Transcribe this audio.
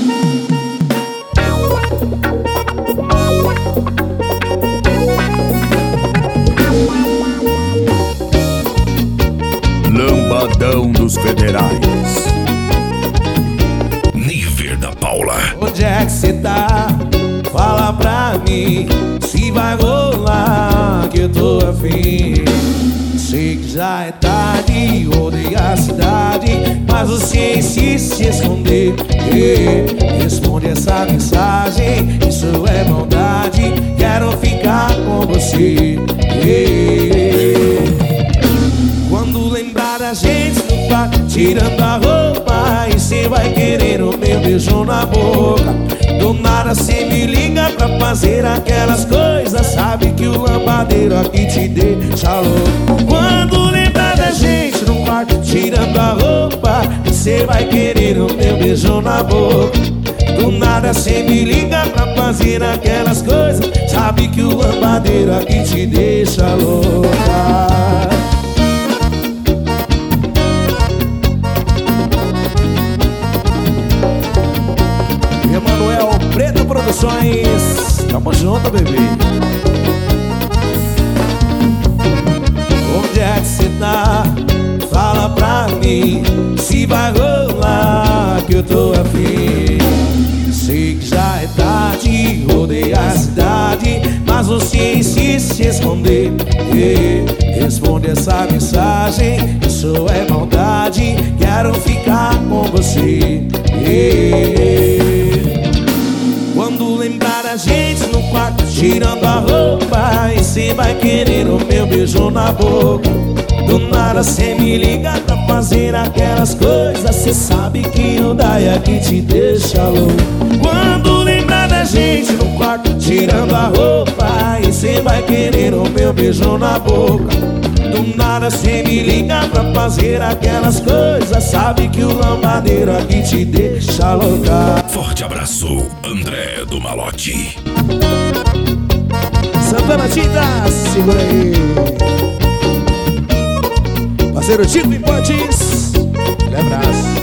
Lambadão dos Federais. Nível da Paula. Onde é que cê tá? Fala pra mim se vai rolar, que eu tô afim. Sei que já é tarde, odeio a cidade, mas você insiste em esconder. Responde essa mensagem, isso é maldade. Quero ficar com você. Quando lembrar da gente no quarto, tirando a roupa, e cê vai querer o meu beijo na boca. Do nada cê me liga pra fazer aquelas coisas. Sabe que o lambadeiro aqui te deixa louco. Quando lembrar da gente no quarto, tirando a roupa, e cê vai querer o meu beijo na boca. Do nada cê me liga pra fazer aquelas coisas. Sabe que o lambadeiro aqui te deixa louca. Emanuel Preto Produções, tamo junto, bebê. Onde é que cê tá? Fala pra mim se vai rolar, que eu tô afim. Sei que já é tarde, rodei a cidade, mas você insiste em esconder. Responde essa mensagem, isso é maldade. Quero ficar com você. Quando lembrar a gente no quarto, tirando a roupa, e cê vai querer o meu beijo na boca. Do nada cê me liga pra fazer aquelas coisas. Cê sabe que o Dai aqui te deixa louco. Quando lembrar da gente no quarto, tirando a roupa, e cê vai querer o meu beijo na boca. Do nada cê me liga pra fazer aquelas coisas. Sabe que o lambadeiro aqui te deixa louca. Forte abraço, André do Malote. Santana Tintas, segura aí. Parceiro Tico Importes, um abraço.